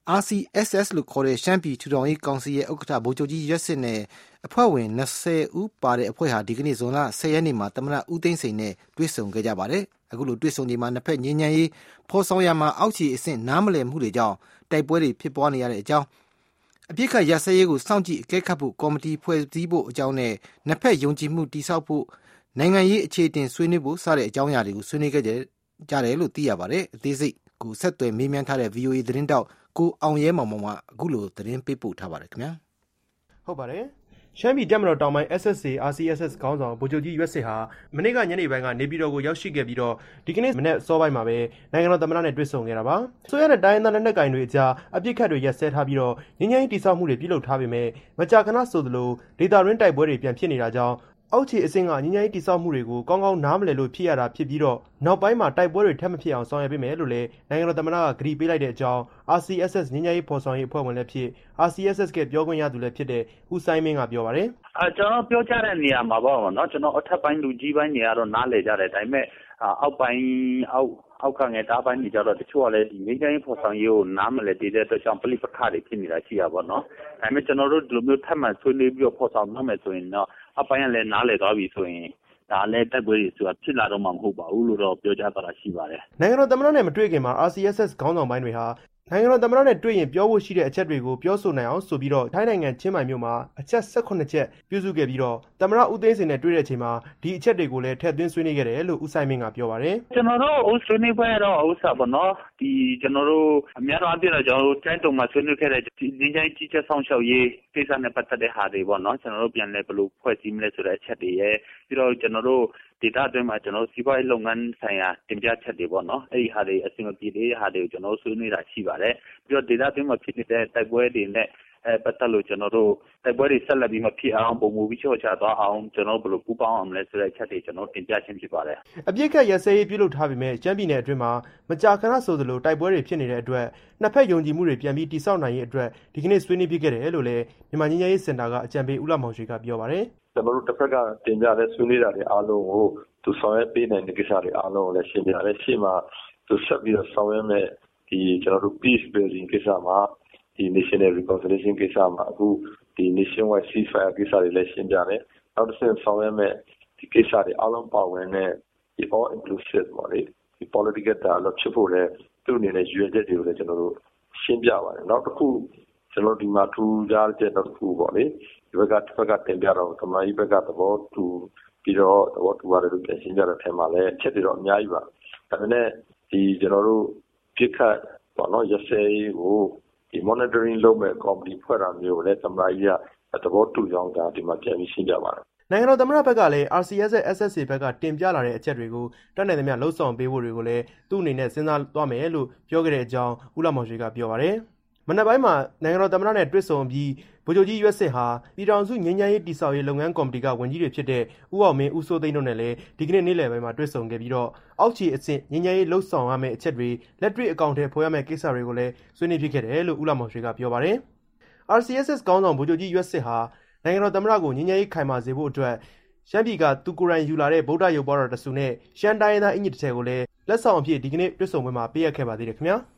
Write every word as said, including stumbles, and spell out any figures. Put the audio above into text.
R C S S လို့ခေါ်တဲ့ရှမ်းပြည်ထူထောင်ရေးကောင်စီရဲ့ဥက္ကဋ္ဌဗိုလ်ချုပ်ကြီးရွက်စစ်နဲ့အဖွဲ့ဝင်၂၀ဦးပါတဲ့အဖွဲ့ဟာဒီကနေ့ဇွန်လ၁၀ရက်နေ့မှာသမ္မတဦးသိန်းစိန်နဲ့တွေ့ဆုံခဲ့ကြပါတယ်။အခုလိုတွေ့ဆုံချိန်မှာနှစ်ဖက်ငြိမ်းချမ်းရေးဖော်ဆောင်ရမှာအောက်ခြေအဆင့်နားမလည်မှုတွေကြောင့်တိုက်ပွဲတွေဖြစ်ပွားနေရတဲ့အကြောင်းအပြစ်ခတ်ရစဲရေးကိုစောင့်ကြည့်အကဲခတ်ဖို့ကော်မတီဖွဲ့စည်းဖို့အကြောင်းနဲ့နှစ်ဖက်ယုံကြည်မှုတည်ဆောက်ဖို့နိုင်ငံရေးအခြေတင်ဆွေးနွေးဖို့စတဲ့အကြောင်းအရာတွေကိုဆွေးနွေးခဲ့ကြတယ်လို့သိရပါတယ်။အသေးစိတ်ကိုဆက်သွယ်မေးမြန်းထားတဲ့ V O A သတင်းတောက်ကိုအောင်ရဲမောင်မောင်ကအခုလိုသတင်းပေးပို့ထားပါတယ်ခင်ဗျာဟုတ်ပါတယ်ရှမ်းပြည်တပ်မတော်တောင်ပိုင်း S S A R C S S ခေါင်းဆောင်ဗိုလ်ချုပ်ကြီးရွက်စစ်ဟာမနေ့ကညနေပိုင်းကနေပြည်တော်ကိုရောက်ရှိခဲ့ပြီးတော့ဒီကနေ့မနေ့စောပိုင်းမှာပဲနိုင်ငံတော်သမ္မတနဲ့တွေ့ဆုံခဲ့တာပါဆိုရတဲ့တိုင်းသားလက်နက်ကိုင်တွေအကြားအပြစ်ခတ်တွေရက်စဲထားပြီးတော့ငင်းငင်းတိဆောက်မှုတွေပြုလုပ်ထားပေမဲ့မကြာခဏဆိုသလိုဒေတာရင်းတိုက်ပွဲတွေပြန်ဖြစ်နေတာကြောင့်အောက်ခြေအဆင့်ကငင်းငင်းတိဆောက်မှုတွေကိုကောင်းကောင်းနားမလည်လို့ဖြစ်ရတာဖြစ်ပြီးတော့နောက်ပိုင်းမှာတိုက်ပွဲတွေထပ်မဖြစ်အောင်ဆောင်ရွက်ပေးမယ်လို့လည်းနိုင်ငံတော်သမ္မတကဂရုပေးလိုက်တဲ့အကြောင်း R C S S ငင်းငင်းရေးဖော်ဆောင်ရေးအဖွဲ့ဝင်လည်းဖြစ် R C S S ကပြောခွင့်ရသူလည်းဖြစ်တဲ့ဦးစိုင်းမင်းကပြောပါတယ်အဲကျွန်တော်ပြောကြတဲ့နေရာမှာပေါ့နော်ကျွန်တော်အထက်ပိုင်းလူကြီးပိုင်းတွေကတော့နားလည်ကြတယ်ဒါပေမဲ့အောက်ပိုင်းအောက်အောက်ကငယ်တားပိုင်းတွေကြတော့တချို့ကလည်းဒီငင်းငင်းရေးဖော်ဆောင်ရေးကိုနားမလည်သေးတဲ့အတွက်ကြောင့်ပလိပခတွေဖြစ်နေတာရှိရပါတော့ဒါပေမဲ့ကျွန်တော်တို့ဒီလိုမျိုးထပ်မံဆွေးနွေးပြီးတော့ဖော်ဆောင်နိုင်မယ်ဆိုရင်တော့အပိုင်းကလည်းနားလည်သွားပြီဆိုရင်ဒါလည်းတက်ပွဲတွေဆိုတာဖြစ်လာတော့မှမဟုတ်ပါဘူးလို့တော့ပြောကြတာရှိပါတယ်နိုင်ငံတော်သမ္မတနဲ့မတွေ့ခင်မှာ R C S S ခေါင်းဆောင်ပိုင်းတွေဟာနိုင်ငံတော်သမ္မတနဲ့တွေ့ရင်ပြောဖို့ရှိတဲ့အချက်တွေကိုပြောဆိုနိုင်အောင်ဆိုပြီးတော့ထိုင်းနိုင်ငံချင်းမိုင်မြို့မှာအချက်၁၈ချက်ပြုစုခဲ့ပြီးတော့သမ္မတဦးသိန်းစိန်နဲ့တွေ့တဲ့အချိန်မှာဒီအချက်တွေကိုလည်းထည့်သွင်းဆွေးနွေးခဲ့တယ်လို့ဦးဆိုင်မင်းကပြောပါတယ်ကျွန်တော်တို့ဦးဆွေးနွေးပွဲတော့ဥစ္စာပေါ့နော်ဒီကျွန်တော်တို့အများအားဖြင့်တော့ကျွန်တော်တို့တိုင်းတုံမှာဆွေးနွေးခဲ့တဲ့ဒီငင်းချိုင်းကြီးချက်ဆောင်ရှောက်ရေးကိစ္စနဲ့ပတ်သက်တဲ့ဟာတွေပေါ့နော်ကျွန်တော်တို့ပြန်လဲဘယ်လိုဖွဲ့စည်းမလဲဆိုတဲ့အချက်တွေရဲ့ပြီးတော့ကျွန်တော်တို့ဒေတာအတွင်းမှာကျွန်တော်စီးပွားရေးလုပ်ငန်းဆိုင်ရာတင်ပြချက်တွေပေါ့နော်အဲ့ဒီဟာတွေအစီအမံပြည်တွေဟာတွေကိုကျွန်တော်ဆွေးနွေးတာရှိပါတယ်ပြီးတော့ဒေတာအတွင်းမှာဖြစ်နေတဲ့တိုက်ပွဲတွေနဲ့အဲပတ်သက်လို့ကျွန်တော်တို့တိုက်ပွဲတွေဆက်လက်ပြီးမဖြစ်အောင်ပုံမူပြီးချော့ချသွားအောင်ကျွန်တော်ဘယ်လိုပူးပေါင်းအောင်လဲဆိုတဲ့အချက်တွေကျွန်တော်တင်ပြခြင်းဖြစ်ပါတယ်အပြစ်ခတ်ရစဲရေးပြုလုပ်ထားပေမဲ့ကျန်းပြည်နယ်အတွင်းမှာမကြာခဏဆိုသလိုတိုက်ပွဲတွေဖြစ်နေတဲ့အတွက်နှစ်ဖက်ယုံကြည်မှုတွေပြန်ပြီးတိစောက်နိုင်ရေးအတွက်ဒီကနေ့ဆွေးနွေးဖြစ်ခဲ့တယ်လို့လည်းမြန်မာညီညာရေးစင်တာကအကြံပေးဦးလာမောင်ရွှေကပြောပါတယ်ကျွန်တော်တို့တစ်ဖက်ကတင်ပြတဲ့ဆွေးနွေးတာတွေအားလုံးကိုသူဆောင်ရွက်ပေးနိုင်တဲ့ကိစ္စတွေအားလုံးကိုလည်းရှင်းပြတယ်ရှေ့မှာသူဆက်ပြီးတော့ဆောင်ရွက်မဲ့ဒီကျွန်တော်တို့ peace building ကိစ္စမှာဒီ national reconciliation ကိစ္စမှာအခုဒီ nationwide ceasefire ကိစ္စတွေလည်းရှင်းပြတယ်နောက်တစ်ဆင့်ဆောင်ရွက်မဲ့ဒီကိစ္စတွေအားလုံးပါဝင်တဲ့ဒီ all inclusive ပေါ့လေဒီ political dialogue ဖြစ်ဖို့လည်းသူ့အနေနဲ့ရွေးချက်တွေကိုလည်းကျွန်တော်တို့ရှင်းပြပါတယ်နောက်တစ်ခုကျွန်တော်ဒီမှာထူးခြားတဲ့နောက်တစ်ခုပေါ့လေဒီဘက်ကတစ်ဖက်ကတင်ပြတော့ကမာကြီးဘက်ကသဘောတူပြီးတော့သဘောတူရတယ်လို့ပြန်ရှင်းပြတဲ့အထက်မှာလည်းအချက်တွေတော့အများကြီးပါဒါပေမဲ့ဒီကျွန်တော်တို့ပြစ်ခတ်ပေါ့နော်ရစဲကိုဒီ monitoring လုပ်မဲ့ company ဖွဲ့တာမျိုးလည်းသမ္မတကြီးကသဘောတူကြောင်းဒါဒီမှာပြန်ပြီးရှင်းပြပါတယ်နိုင်ငံတော်သမ္မတဘက်ကလည်း R C S S S A ဘက်ကတင်ပြလာတဲ့အချက်တွေကိုတက်နိုင်သမျှလှုပ်ဆောင်ပေးဖို့တွေကိုလည်းသူ့အနေနဲ့စဉ်းစားသွားမယ်လို့ပြောခဲ့တဲ့အကြောင်းဦးလာမောင်ရွှေကပြောပါတယ်မနက်ပိုင်းမှာနိုင်ငံတော်သမ္မတနဲ့တွေ့ဆုံပြီးဗိုလ်ချုပ်ကြီးရွက်စစ်ဟာပြည်ထောင်စုငြိမ်းချမ်းရေးတည်ဆောက်ရေးလုပ်ငန်းကော်မတီကဝန်ကြီးတွေဖြစ်တဲ့ဦးအောင်မင်းဦးစိုးသိန်းတို့နဲ့လည်းဒီကနေ့နေ့လယ်ပိုင်းမှာတွေ့ဆုံခဲ့ပြီးတော့အောက်ခြေအဆင့်ငြိမ်းချမ်းရေးလှုပ်ဆောင်ရမယ့်အချက်တွေလက်တွေ့အကောင့်ထဲဖော်ရမယ့်ကိစ္စတွေကိုလည်းဆွေးနွေးဖြစ်ခဲ့တယ်လို့ဦးလာမောင်ရွှေကပြောပါတယ် R C S S ခေါင်းဆောင်ဗိုလ်ချုပ်ကြီးရွက်စစ်ဟာနိုင်ငံတော်သမ္မတကိုငြိမ်းချမ်းရေးခိုင်မာစေဖို့အတွက်ရှမ်းပြည်ကသူကိုယ်တိုင်ယူလာတဲ့ဗုဒ္ဓရုပ်ပွားတော်တဆူနဲ့ရှမ်းတိုင်းရင်းသားအင်ဂျီတစ်ထည်ကိုလည်းလက်ဆောင်အဖြစ်ဒီကနေ့တွေ့ဆုံပွဲမှာပေးအပ်ခဲ့ပါသေးတယ်ခင်ဗျာ